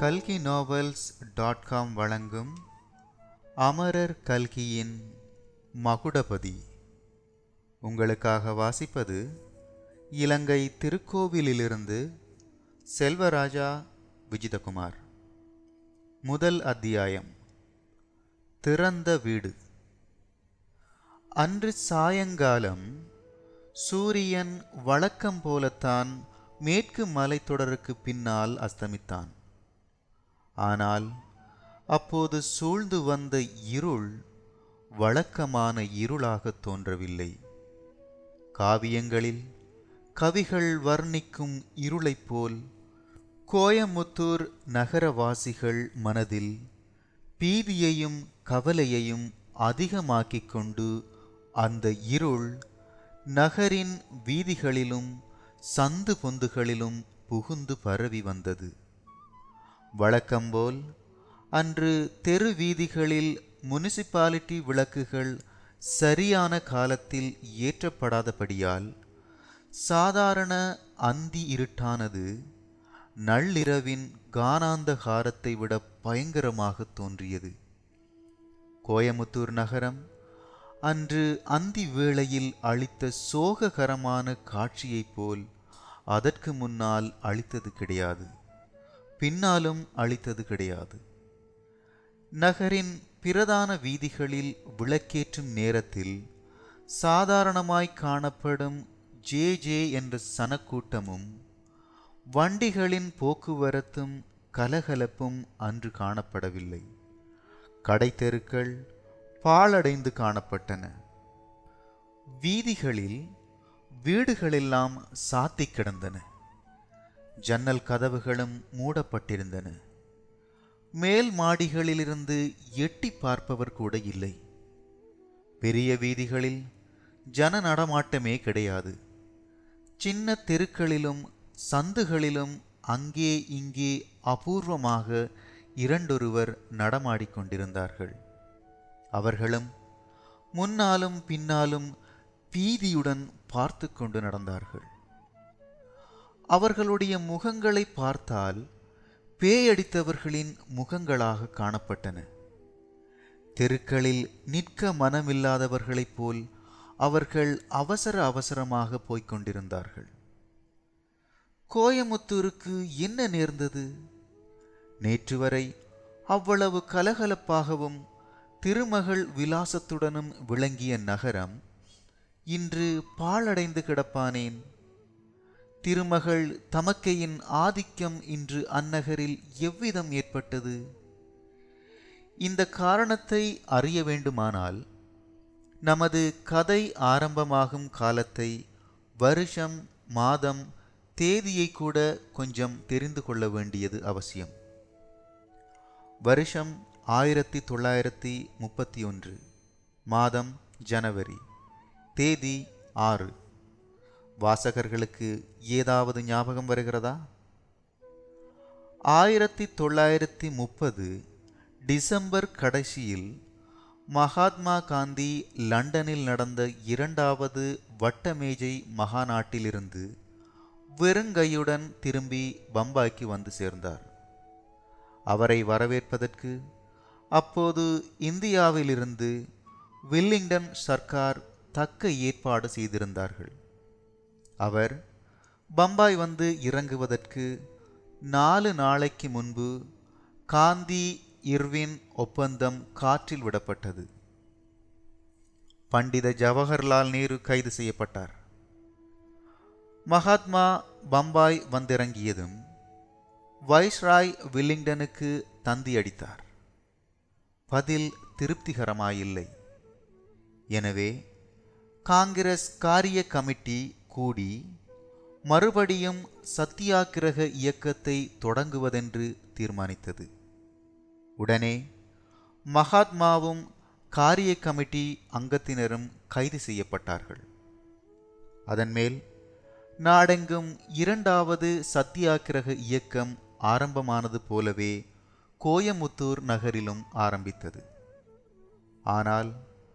கல்கி novels .com வழங்கும் அமரர் கல்கியின் மகுடபதி. உங்களுக்காக வாசிப்பது இலங்கை திருக்கோவிலிலிருந்து செல்வராஜா விஜிதகுமார். முதல் அத்தியாயம், திறந்த வீடு. அன்று சாயங்காலம் சூரியன் வழக்கம் போலத்தான் மேற்கு மலைத்தொடருக்கு பின்னால் அஸ்தமித்தான். ஆனால் அப்போது சூழ்ந்து வந்த இருள் வழக்கமான இருளாக தோன்றவில்லை. காவியங்களில் கவிகள் வர்ணிக்கும் இருளைப் போல் கோயமுத்தூர் நகரவாசிகள் மனதில் பீதியையும் கவலையையும் அதிகமாக்கிக் கொண்டு அந்த இருள் நகரின் வீதிகளிலும் சந்து பொந்துகளிலும் புகுந்து பரவி வந்தது. வழக்கம்போல் அன்று தெரு வீதிகளில் முனிசிபாலிட்டி விளக்குகள் சரியான காலத்தில் ஏற்றப்படாதபடியால் சாதாரண அந்தி இருட்டானது நள்ளிரவின் கானாந்தகாரத்தை விட பயங்கரமாக தோன்றியது. கோயமுத்தூர் நகரம் அன்று அந்தி வேளையில் அளித்த சோககரமான காட்சியைப் போல் அதற்கு முன்னால் அளித்தது கிடையாது, பின்னாலும் அளித்தது கிடையாது. நகரின் பிரதான வீதிகளில் விளக்கேற்றும் நேரத்தில் சாதாரணமாய் காணப்படும் ஜே என்ற சனக்கூட்டமும் வண்டிகளின் போக்குவரத்தும் கலகலப்பும் அன்று காணப்படவில்லை. கடைத்தெருக்கள் பாழடைந்து காணப்பட்டன. வீதிகளில் வீடுகளெல்லாம் சாத்தி கிடந்தன. ஜன்னல் கதவுகளும் மூடப்பட்டிருந்தன. மேல் மாடிகளிலிருந்து எட்டி பார்ப்பவர் கூட இல்லை. பெரிய வீதிகளில் ஜன நடமாட்டமே கிடையாது. சின்ன தெருக்களிலும் சந்துகளிலும் அங்கே இங்கே அபூர்வமாக இரண்டொருவர் நடமாடிக்கொண்டிருந்தார்கள். அவர்களும் முன்னாலும் பின்னாலும் பீதியுடன் பார்த்து கொண்டு நடந்தார்கள். அவர்களுடைய முகங்களை பார்த்தால் பேயடித்தவர்களின் முகங்களாக காணப்பட்டன. தெருக்களில் நிற்க மனமில்லாதவர்களைப் போல் அவர்கள் அவசர அவசரமாக போய்கொண்டிருந்தார்கள். கோயமுத்தூருக்கு என்ன நேர்ந்தது? நேற்று வரை அவ்வளவு கலகலப்பாகவும் திருமகள் விலாசத்துடனும் விளங்கிய நகரம் இன்று பாழடைந்து கிடப்பானேன்? திருமகள் தமக்கையின் ஆதிக்கம் இன்று அந்நகரில் எவ்விதம் ஏற்பட்டது? இந்த காரணத்தை அறிய வேண்டுமானால் நமது கதை ஆரம்பமாகும் காலத்தை, வருஷம், மாதம், தேதியை கூட கொஞ்சம் தெரிந்து கொள்ள வேண்டியது அவசியம். வருஷம் 1931, மாதம் ஜனவரி, தேதி 6. வாசகர்களுக்கு ஏதாவது ஞாபகம் வருகிறதா? 1930 டிசம்பர் கடைசியில் மகாத்மா காந்தி லண்டனில் நடந்த 2வது வட்டமேஜை மகாநாட்டிலிருந்து வெறுங்கையுடன் திரும்பி பம்பாய்க்கு வந்து சேர்ந்தார். அவரை வரவேற்பதற்கு அப்போது இந்தியாவிலிருந்து வில்லிங்டன் சர்க்கார் தக்க ஏற்பாடு செய்திருந்தார்கள். அவர் பம்பாய் வந்து இறங்குவதற்கு 4 நாளைக்கு முன்பு காந்தி இர்வின் ஒப்பந்தம் காற்றில் விடப்பட்டது. பண்டித ஜவஹர்லால் நேரு கைது செய்யப்பட்டார். மகாத்மா பம்பாய் வந்திறங்கியதும் வைஸ்ராய் வில்லிங்டனுக்கு தந்தி அடித்தார். பதில் திருப்திகரமாயில்லை. எனவே காங்கிரஸ் காரிய கமிட்டி கூடி மறுபடியும் சத்தியாகிரக இயக்கத்தை தொடங்குவதென்று தீர்மானித்தது. உடனே மகாத்மாவும் காரிய கமிட்டி அங்கத்தினரும் கைது செய்யப்பட்டார்கள். அதன்மேல் நாடெங்கும் 2வது சத்தியாகிரக இயக்கம் ஆரம்பமானது போலவே கோயமுத்தூர் நகரிலும் ஆரம்பித்தது. ஆனால்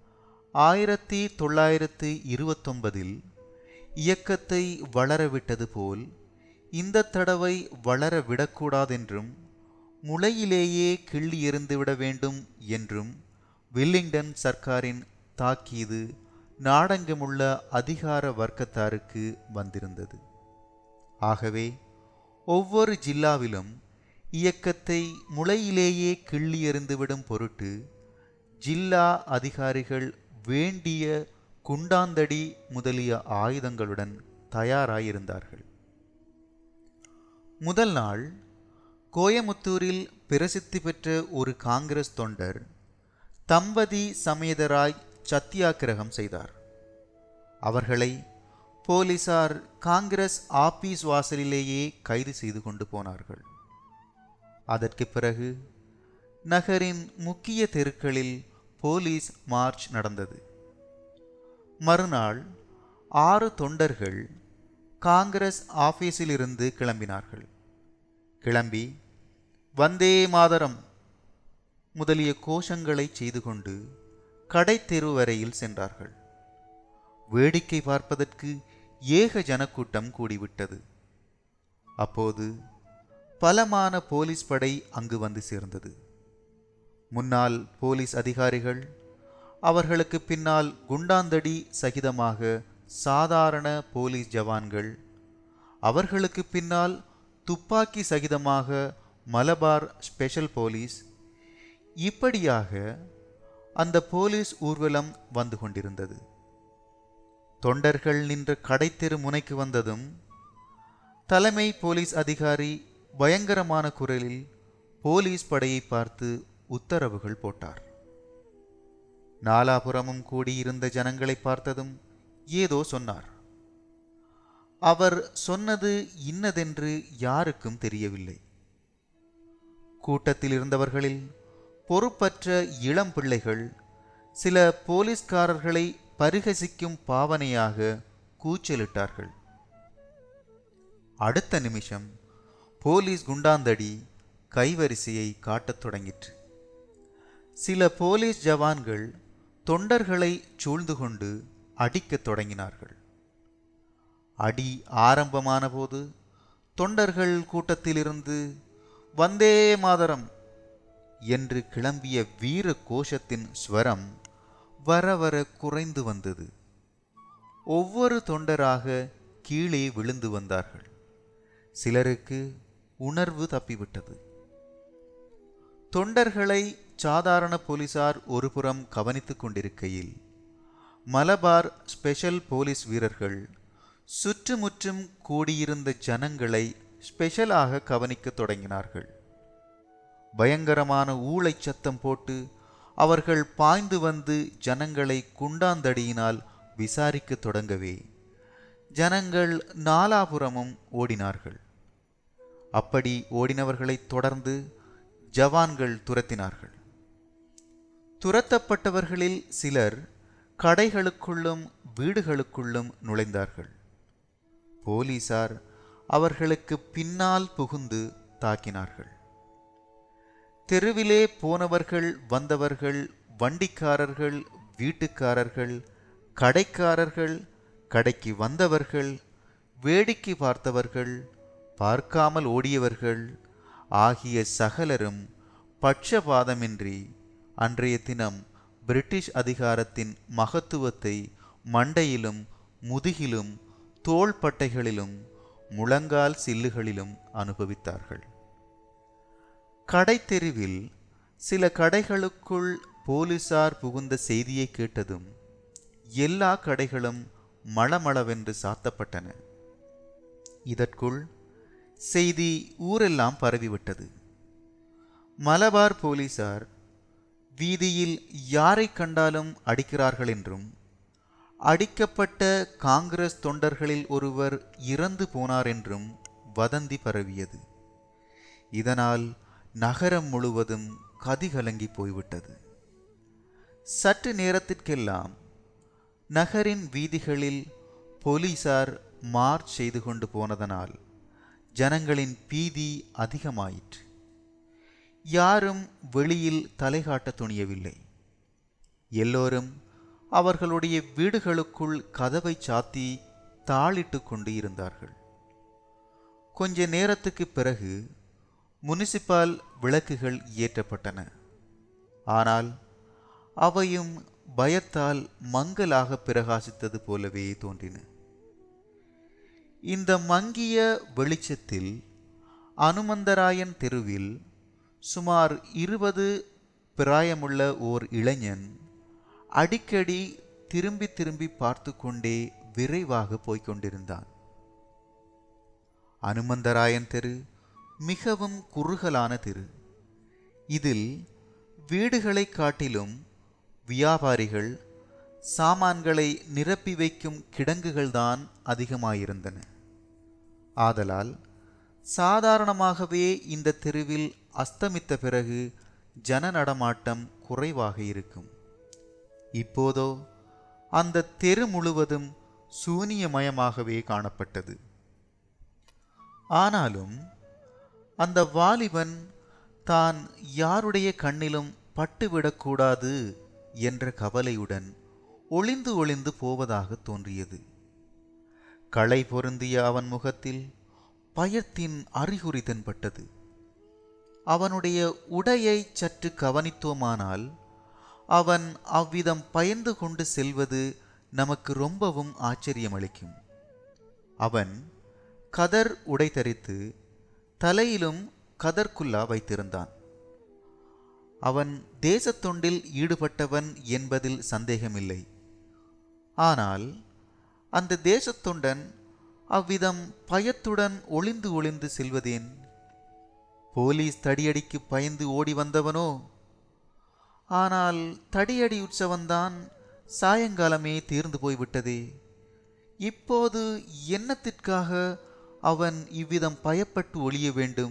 1929 இயக்கத்தை வளரவிட்டது போல் இந்த தடவை வளர விடக்கூடாதென்றும் முளையிலேயே கிள்ளி எறிந்துவிட வேண்டும் என்றும் வில்லிங்டன் சர்க்காரின் தாக்கீது நாடெங்குமுள்ள அதிகார வர்க்கத்தாருக்கு வந்திருந்தது. ஆகவே ஒவ்வொரு ஜில்லாவிலும் இயக்கத்தை முளையிலேயே கிள்ளி எறிந்துவிடும் பொருட்டு ஜில்லா அதிகாரிகள் வேண்டிய குண்டாந்தடி முதலிய ஆயுதங்களுடன் தயாராயிருந்தார்கள். முதல் நாள் கோயமுத்தூரில் பிரசித்தி பெற்ற ஒரு காங்கிரஸ் தொண்டர் தம்பதி சமேதராய் சத்தியாகிரகம் செய்தார். அவர்களை போலீசார் காங்கிரஸ் ஆபீஸ் வாசலிலேயே கைது செய்து கொண்டு போனார்கள். அதற்கு பிறகு நகரின் முக்கிய தெருக்களில் போலீஸ் மார்ச் நடந்தது. மறுநாள் 6 தொண்டர்கள் காங்கிரஸ் ஆபீஸிலிருந்து கிளம்பினார்கள். கிளம்பி வந்தே மாதரம் முதலிய கோஷங்களை செய்து கொண்டு கடை தெரு வரையில் சென்றார்கள். வேடிக்கை பார்ப்பதற்கு ஏக ஜனக்கூட்டம் கூடிவிட்டது. அப்போது பலமான போலீஸ் படை அங்கு வந்து சேர்ந்தது. முன்னாள் போலீஸ் அதிகாரிகள், அவர்களுக்கு பின்னால் குண்டாந்தடி சகிதமாக சாதாரண போலீஸ் ஜவான்கள், அவர்களுக்கு பின்னால் துப்பாக்கி சகிதமாக மலபார் ஸ்பெஷல் போலீஸ், இப்படியாக அந்த போலீஸ் ஊர்வலம் வந்து கொண்டிருந்தது. தொண்டர்கள் நின்ற கடைத்தெரு முனைக்கு வந்ததும் தலைமை போலீஸ் அதிகாரி பயங்கரமான குரலில் போலீஸ் படையை பார்த்து உத்தரவுகள் போட்டார். நாலாபுறமும் கூடியிருந்த ஜனங்களை பார்த்ததும் ஏதோ சொன்னார். அவர் சொன்னது இன்னதென்று யாருக்கும் தெரியவில்லை. கூட்டத்தில் இருந்தவர்களில் பொறுப்பற்ற இளம் பிள்ளைகள் சில போலீஸ்காரர்களை பரிகசிக்கும் பாவனையாக கூச்சலிட்டார்கள். அடுத்த நிமிஷம் போலீஸ் குண்டாந்தடி கைவரிசையை காட்டத் தொடங்கிற்று. சில போலீஸ் ஜவான்கள் தொண்டர்களை சூழ்ந்து கொண்டு அடிக்கத் தொடங்கினார்கள். அடி ஆரம்பமான போது தொண்டர்கள் கூட்டத்திலிருந்து வந்தே மாதரம் என்று கிளம்பிய வீர கோஷத்தின் ஸ்வரம் வர வர குறைந்து வந்தது. ஒவ்வொரு தொண்டராக கீழே விழுந்து வந்தார்கள். சிலருக்கு உணர்வு தப்பிவிட்டது. தொண்டர்களை சாதாரண போலீசார் ஒருபுறம் கவனித்துக் கொண்டிருக்கையில் மலபார் ஸ்பெஷல் போலீஸ் வீரர்கள் சுற்றுமுற்றும் கூடியிருந்த ஜனங்களை ஸ்பெஷலாக கவனிக்க தொடங்கினார்கள். பயங்கரமான ஊளை சத்தம் போட்டு அவர்கள் பாய்ந்து வந்து ஜனங்களை குண்டாந்தடியினால் விசாரிக்க தொடங்கவே ஜனங்கள் நாலாபுறமும் ஓடினார்கள். அப்படி ஓடினவர்களை தொடர்ந்து ஜவான்கள் துரத்தினார்கள். துரத்தப்பட்டவர்களில் சிலர் கடைகளுக்குள்ளும் வீடுகளுக்குள்ளும் நுழைந்தார்கள். போலீசார் அவர்களுக்கு பின்னால் புகுந்து தாக்கினார்கள். தெருவிலே போனவர்கள் வந்தவர்கள், வண்டிக்காரர்கள், வீட்டுக்காரர்கள், கடைக்காரர்கள், கடைக்கு வந்தவர்கள், வேடிக்கை பார்த்தவர்கள், பார்க்காமல் ஓடியவர்கள் ஆகிய சகலரும் பட்சபாதமின்றி அன்றைய தினம் பிரிட்டிஷ் அதிகாரத்தின் மகத்துவத்தை மண்டையிலும் முதுகிலும் தோள்பட்டைகளிலும் முழங்கால் சில்லுகளிலும் அனுபவித்தார்கள். கடைத்தெருவில் சில கடைகளுக்குள் போலீசார் புகுந்த செய்தியை கேட்டதும் எல்லா கடைகளும் மளமளவென்று சாத்தப்பட்டன. இதற்குள் செய்தி ஊரெல்லாம் பரவிவிட்டது. மலபார் போலீசார் வீதியில் யாரை கண்டாலும் அடிக்கிறார்கள் என்றும், அடிக்கப்பட்ட காங்கிரஸ் தொண்டர்களில் ஒருவர் இறந்து போனார் என்றும் வதந்தி பரவியது. இதனால் நகரம் முழுவதும் கதிகலங்கி போய்விட்டது. சற்று நேரத்திற்கெல்லாம் நகரின் வீதிகளில் போலீசார் மார்ச் செய்து கொண்டு போனதனால் ஜனங்களின் பீதி அதிகமாயிற்று. யாரும் வெளியில் தலைகாட்ட துணியவில்லை. எல்லோரும் அவர்களுடைய வீடுகளுக்குள் கதவை சாத்தி தாளிட்டு கொண்டு இருந்தார்கள். கொஞ்ச நேரத்துக்கு பிறகு முனிசிபால் விளக்குகள் ஏற்றப்பட்டன. ஆனால் அவையும் பயத்தால் மங்கலாக பிரகாசித்தது போலவே தோன்றின. இந்த மங்கிய வெளிச்சத்தில் அனுமந்தராயன் தெருவில் சுமார் 20 பிராயமுள்ள ஓர் இளைஞன் அடிக்கடி திரும்பி திரும்பி பார்த்து கொண்டே விரைவாக போய்கொண்டிருந்தான். அனுமந்தராயன் தெரு மிகவும் குறுகலான தெரு. இதில் வீடுகளை காட்டிலும் வியாபாரிகள் சாமான்களை நிரப்பி வைக்கும் கிடங்குகள்தான் அதிகமாயிருந்தன. ஆதலால் சாதாரணமாகவே இந்த தெருவில் அஸ்தமித்த பிறகு ஜன நடமாட்டம் குறைவாக இருக்கும். இப்போதோ அந்த தெரு முழுவதும் சூனியமயமாகவே காணப்பட்டது. ஆனாலும் அந்த வாலிபன் தான் யாருடைய கண்ணிலும் பட்டுவிடக்கூடாது என்ற கவலையுடன் ஒளிந்து ஒளிந்து போவதாக தோன்றியது. களை பொருந்திய அவன் முகத்தில் பயத்தின் அறிகுறி தென்பட்டது. அவனுடைய உடையை சற்று கவனித்தோமானால் அவன் அவ்விதம் பயந்து கொண்டு செல்வது நமக்கு ரொம்பவும் ஆச்சரியமளிக்கும். அவன் கதர் உடை தரித்து தலையிலும் கதர்குல்லா வைத்திருந்தான். அவன் தேசத்தொண்டில் ஈடுபட்டவன் என்பதில் சந்தேகமில்லை. ஆனால் அந்த தேசத்தொண்டன் அவ்விதம் பயத்துடன் ஒளிந்து ஒளிந்து செல்வதேன்? போலீஸ் தடியடிக்கு பயந்து ஓடி வந்தவனோ? ஆனால் தடியடி உற்சவந்தான் சாயங்காலமே தீர்ந்து போய்விட்டதே. இப்போது என்னத்திற்காக அவன் இவ்விதம் பயப்பட்டு ஒளிய வேண்டும்?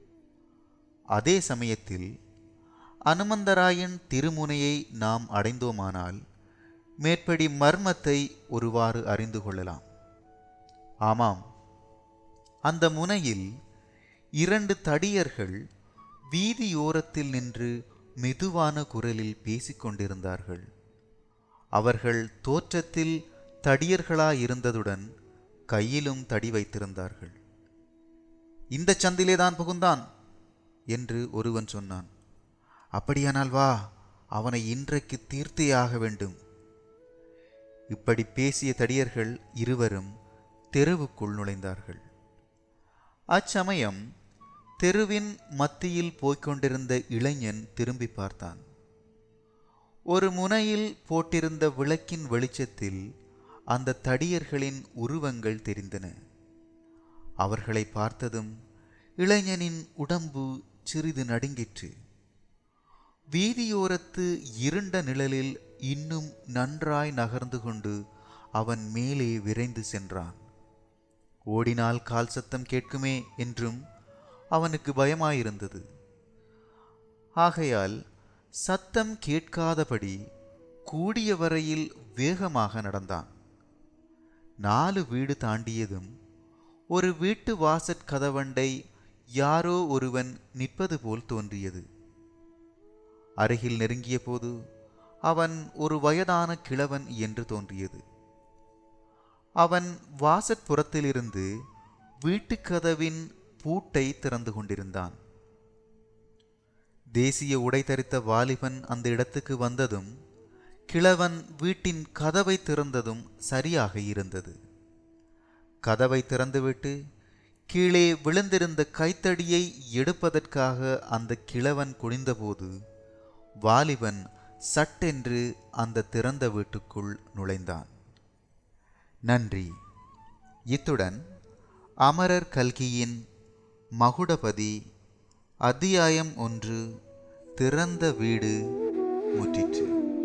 அதே சமயத்தில் அனுமந்தராயன் திருமுனையை நாம் அடைந்தோமானால் மேற்படி மர்மத்தை ஒருவாறு அறிந்து கொள்ளலாம். ஆமாம், அந்த முனையில் 2 தடியர்கள் வீதியோரத்தில் நின்று மெதுவான குரலில் பேசிக்கொண்டிருந்தார்கள். அவர்கள் தோற்றத்தில் தடியர்களாயிருந்ததுடன் கையிலும் தடி வைத்திருந்தார்கள். இந்த சந்திலேதான் புகுந்தான் என்று ஒருவன் சொன்னான். அப்படியானால் வா, அவனை இன்றைக்கு தீர்த்தே ஆக வேண்டும். இப்படி பேசிய தடியர்கள் இருவரும் தெருவுக்குள் நுழைந்தார்கள். அச்சமயம் தெருவின் மத்தியில் போய்கொண்டிருந்த இளைஞன் திரும்பி பார்த்தான். ஒரு முனையில் போட்டிருந்த விளக்கின் வெளிச்சத்தில் அந்த தடியர்களின் உருவங்கள் தெரிந்தன. அவர்களை பார்த்ததும் இளைஞனின் உடம்பு சிறிது நடுங்கிற்று. வீதியோரத்து இருண்ட நிழலில் இன்னும் நன்றாய் நகர்ந்து கொண்டு அவன் மேலே விரைந்து சென்றான். ஓடினால் கால் சத்தம் கேட்குமே என்றும் அவனுக்கு பயமாயிருந்தது. ஆகையால் சத்தம் கேட்காதபடி கூடிய வரையில் வேகமாக நடந்தான். 4 வீடு தாண்டியதும் ஒரு வீட்டு வாசற்கதவண்டை யாரோ ஒருவன் நிற்பது போல் தோன்றியது. அருகில் நெருங்கிய போது அவன் ஒரு வயதான கிழவன் என்று தோன்றியது. அவன் வாசற்புறத்திலிருந்து வீட்டுக்கதவின் பூட்டை திறந்து கொண்டிருந்தான். தேசிய உடை தரித்த வாலிபன் அந்த இடத்துக்கு வந்ததும் கிழவன் வீட்டின் கதவை திறந்ததும் சரியாக இருந்தது. கதவை திறந்துவிட்டு கீழே விழுந்திருந்த கைத்தடியை எடுப்பதற்காக அந்த கிழவன் குனிந்தபோது வாலிபன் சட்டென்று அந்த திறந்த வீட்டுக்குள் நுழைந்தான். நன்றி. இத்துடன் அமரர் கல்கியின் மகுடபதி அத்தியாயம் 1 திறந்த வீடு முற்றிற்று.